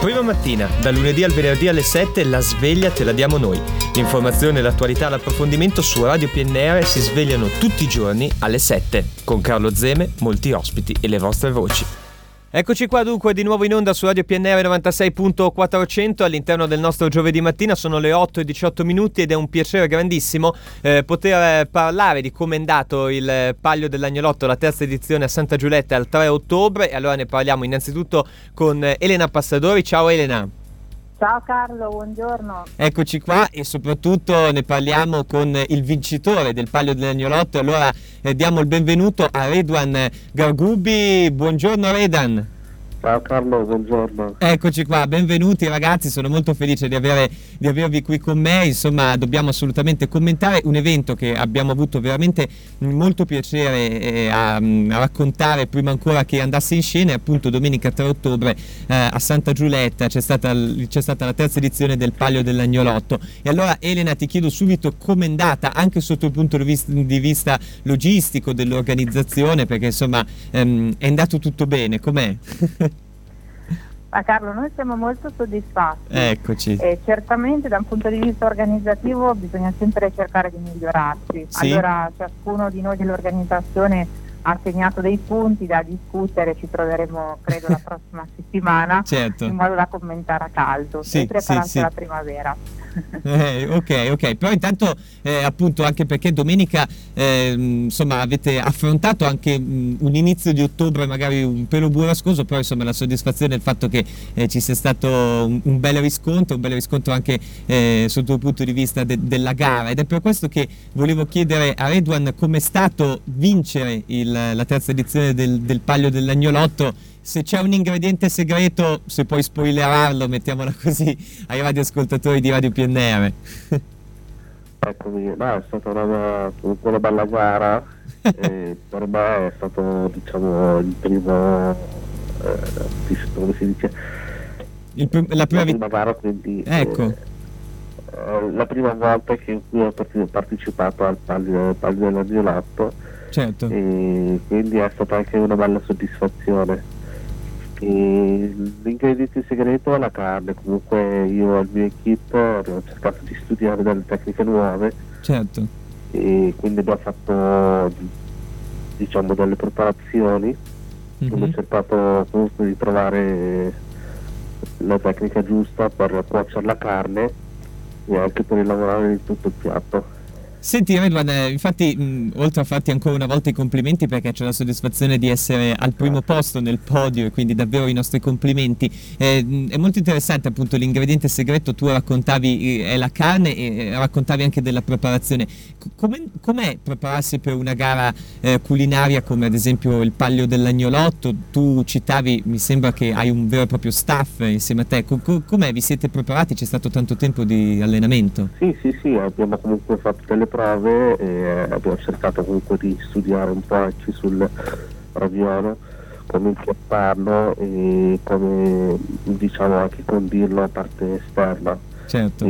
Prima mattina, da lunedì al venerdì alle 7, la sveglia te la diamo noi. L'informazione, l'attualità, l'approfondimento su Radio PNR si svegliano tutti i giorni alle 7. Con Carlo Zeme, molti ospiti e le vostre voci. Eccoci qua dunque di nuovo in onda su Radio PNR 96.400 all'interno del nostro giovedì mattina. Sono le 8:18 ed è un piacere grandissimo poter parlare di come è andato il Palio dell'Agnolotto, la terza edizione a Santa Giulietta il 3 ottobre. E allora ne parliamo innanzitutto con Elena Passadori. Ciao Elena. Ciao Carlo, buongiorno. Eccoci qua e soprattutto ne parliamo con il vincitore del Palio dell'Agnolotto. Allora diamo il benvenuto a Redwan Gargubi. Buongiorno Redan. Ciao Carlo, buongiorno. Eccoci qua, benvenuti ragazzi, sono molto felice di avervi qui con me. Insomma, dobbiamo assolutamente commentare un evento che abbiamo avuto veramente molto piacere a raccontare prima ancora che andasse in scena. Appunto domenica 3 ottobre a Santa Giulietta c'è stata la terza edizione del Palio dell'Agnolotto. E allora Elena, ti chiedo subito com'è andata anche sotto il punto di vista logistico dell'organizzazione, perché insomma è andato tutto bene, com'è? Carlo, noi siamo molto soddisfatti. Eccoci. Certamente da un punto di vista organizzativo bisogna sempre cercare di migliorarsi. Sì. Allora ciascuno di noi dell'organizzazione ha segnato dei punti da discutere, ci troveremo credo la prossima settimana, certo, in modo da commentare a caldo e prepararsi alla primavera. Ok, però intanto appunto anche perché domenica insomma avete affrontato anche un inizio di ottobre magari un pelo burrascoso, però insomma la soddisfazione del fatto che ci sia stato un bel riscontro anche sotto il punto di vista della gara, ed è per questo che volevo chiedere a Redwan com'è stato vincere la terza edizione del Palio dell'Agnolotto. Se c'è un ingrediente segreto, se puoi spoilerarlo, mettiamola così, ai radioascoltatori di Radio PNR. Eccomi, è stata una bella gara. E per me è stato, diciamo, il primo, come si dice? La prima gara, quindi ecco. La prima volta in cui ho partecipato al Palio dell'Agnolotto. Certo. E quindi è stata anche una bella soddisfazione. E l'ingrediente segreto è la carne. Comunque io e il mio equipe abbiamo cercato di studiare delle tecniche nuove. Certo. E quindi abbiamo fatto, diciamo, delle preparazioni. Abbiamo cercato comunque di trovare la tecnica giusta per cuocere la carne e anche per lavorare di tutto il piatto. Senti Redwan, infatti oltre a farti ancora una volta i complimenti, perché c'è la soddisfazione di essere al primo posto nel podio e quindi davvero i nostri complimenti, è molto interessante appunto l'ingrediente segreto. Tu raccontavi è la carne e raccontavi anche della preparazione. Com'è prepararsi per una gara culinaria come ad esempio il Palio dell'Agnolotto? Tu citavi, mi sembra che hai un vero e proprio staff insieme a te. Com'è? Vi siete preparati? C'è stato tanto tempo di allenamento? Sì, abbiamo comunque fatto delle prove e abbiamo cercato comunque di studiare un po' anche sul raviolo, come impiattarlo e come, diciamo, anche condirlo a parte esterna. Certo.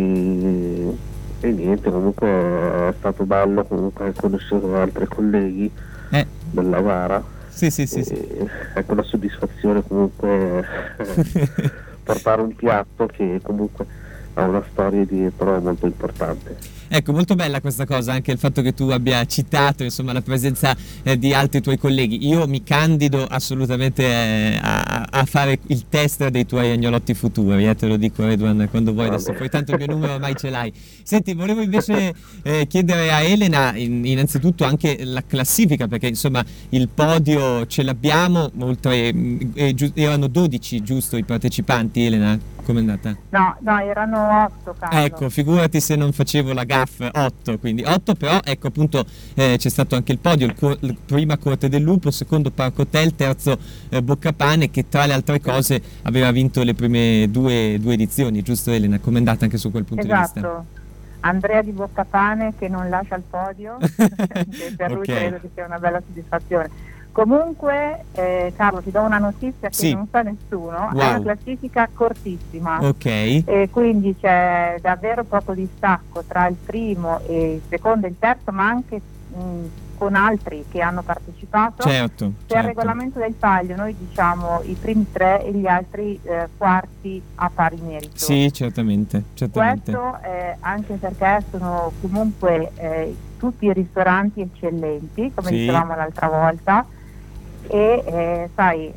E niente, comunque è stato bello comunque conoscere altri colleghi della gara. Sì. Ecco, la soddisfazione comunque portare un piatto che comunque ha una storia dietro molto importante. Ecco, molto bella questa cosa, anche il fatto che tu abbia citato insomma la presenza di altri tuoi colleghi. Io mi candido assolutamente a fare il test dei tuoi agnolotti futuri, te lo dico Redwan quando vuoi. Adesso poi tanto il mio numero ormai ce l'hai. Senti, volevo invece chiedere a Elena innanzitutto anche la classifica, perché insomma il podio ce l'abbiamo, oltre erano 12 giusto i partecipanti. Elena, com'è andata? No, erano 8, Carlo. Ecco, figurati se non facevo la gaffa, 8, quindi 8, però ecco appunto c'è stato anche il podio, il prima Corte del Lupo, secondo Parco Hotel, terzo Boccapane, che tra le altre cose aveva vinto le prime due edizioni, giusto Elena? Com'è andata anche su quel punto di vista? Esatto, Andrea di Boccapane che non lascia il podio, che per lui credo che sia una bella soddisfazione. Comunque Carlo, ti do una notizia che non sa nessuno. È una classifica cortissima, e quindi c'è davvero poco distacco tra il primo e il secondo e il terzo, ma anche con altri che hanno partecipato. Certo. Per il regolamento del taglio noi diciamo i primi 3 e gli altri quarti a pari merito. Sì, certamente. Questo anche perché sono comunque tutti ristoranti eccellenti, come dicevamo l'altra volta, e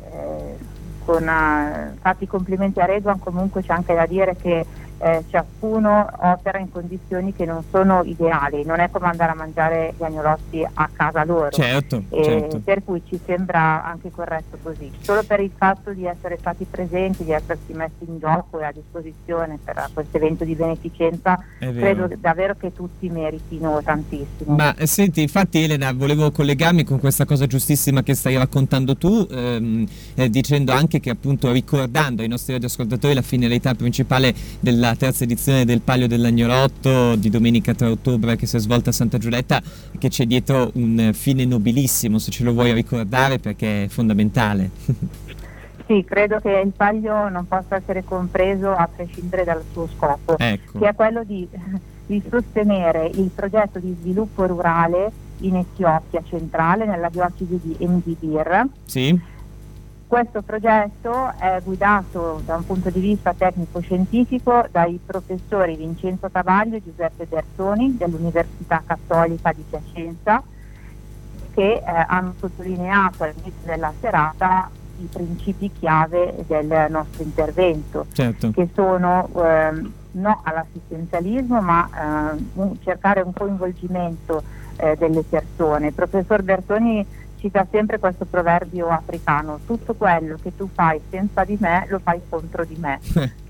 fatti i complimenti a Redwan, comunque c'è anche da dire che ciascuno opera in condizioni che non sono ideali, non è come andare a mangiare gli agnolotti a casa loro, certo. Per cui ci sembra anche corretto così, solo per il fatto di essere stati presenti, di essersi messi in gioco e a disposizione per questo evento di beneficenza, credo davvero che tutti meritino tantissimo. Ma senti, infatti Elena, volevo collegarmi con questa cosa giustissima che stai raccontando tu, dicendo anche che appunto, ricordando ai nostri radioascoltatori la finalità principale della terza edizione del Palio dell'Agnolotto di domenica 3 ottobre che si è svolta a Santa Giulietta, che c'è dietro un fine nobilissimo, se ce lo vuoi ricordare, perché è fondamentale. Sì, credo che il Palio non possa essere compreso a prescindere dal suo scopo, che è quello di sostenere il progetto di sviluppo rurale in Etiopia centrale, nella diocesi di Mdibir. Sì. Questo progetto è guidato da un punto di vista tecnico-scientifico dai professori Vincenzo Travaglio e Giuseppe Bertoni dell'Università Cattolica di Piacenza, che hanno sottolineato all'inizio della serata i principi chiave del nostro intervento, che sono no all'assistenzialismo, ma cercare un coinvolgimento delle persone. Il professor Bertoni cita sempre questo proverbio africano: tutto quello che tu fai senza di me lo fai contro di me,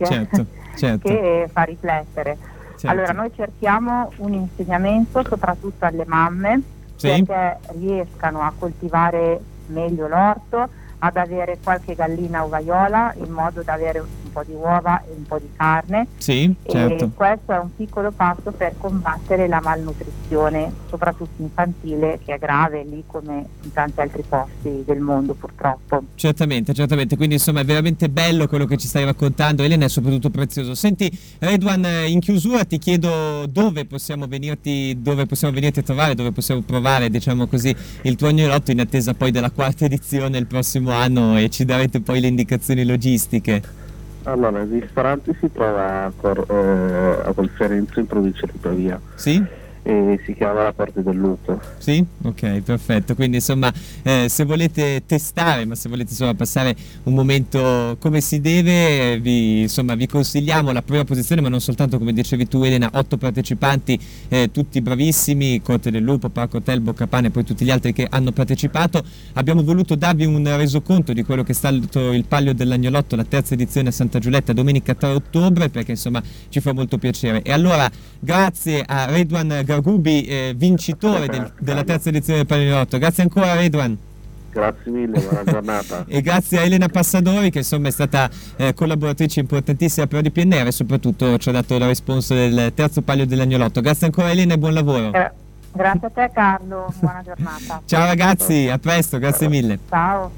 che fa riflettere. Allora noi cerchiamo un insegnamento soprattutto alle mamme, perché riescano a coltivare meglio l'orto, ad avere qualche gallina ovaiola in modo da avere un po' di uova e un po' di carne. E questo è un piccolo passo per combattere la malnutrizione, soprattutto infantile, che è grave lì come in tanti altri posti del mondo purtroppo. Certamente, quindi insomma è veramente bello quello che ci stai raccontando, Elena, è soprattutto prezioso. Senti Redwan, in chiusura ti chiedo dove possiamo venirti a trovare, dove possiamo provare, diciamo così, il tuo agnolotto, in attesa poi della 4ª edizione il prossimo anno, e ci darete poi le indicazioni logistiche. Allora, il ristorante si trova a Colferenzo, in provincia di Pavia. Sì? E si chiama La Porta del Lupo. Sì? Ok, perfetto. Quindi insomma, se volete testare, ma se volete insomma passare un momento come si deve, vi consigliamo la prima posizione, ma non soltanto, come dicevi tu Elena, 8 partecipanti, tutti bravissimi, Corte del Lupo, Parco Hotel, Boccapane e poi tutti gli altri che hanno partecipato. Abbiamo voluto darvi un resoconto di quello che è stato il Palio dell'Agnolotto, la terza edizione a Santa Giulietta, domenica 3 ottobre, perché insomma ci fa molto piacere. E allora grazie a Redwan Gargubi, vincitore della terza edizione del Palio dell'Agnolotto. Grazie ancora Redwan. Grazie mille, buona giornata. E grazie a Elena Passadori, che insomma è stata collaboratrice importantissima per di PNR, e soprattutto ci ha dato la responso del terzo Palio dell'Agnolotto. Grazie ancora Elena e buon lavoro. Grazie a te Carlo, buona giornata. Ciao ragazzi, a presto, grazie mille. Ciao.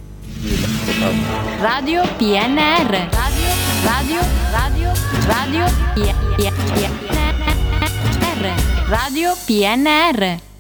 Radio PNR, Radio PNR.